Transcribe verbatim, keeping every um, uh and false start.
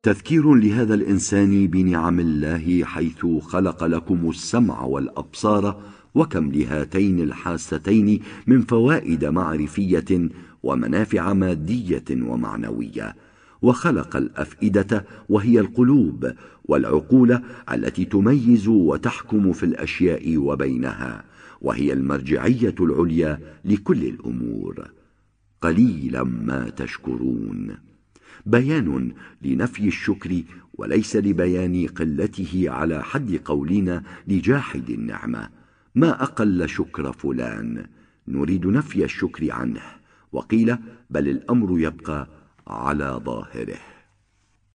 تذكير لهذا الإنسان بنعم الله حيث خلق لكم السمع والأبصار، وكم لهاتين الحاستين من فوائد معرفية ومنافع مادية ومعنوية. وخلق الأفئدة وهي القلوب والعقول التي تميز وتحكم في الأشياء وبينها، وهي المرجعية العليا لكل الأمور. قليلا ما تشكرون، بيان لنفي الشكر وليس لبيان قلته، على حد قولنا لجاحد النعمة: ما أقل شكر فلان، نريد نفي الشكر عنه. وقيل: بل الأمر يبقى على ظاهره.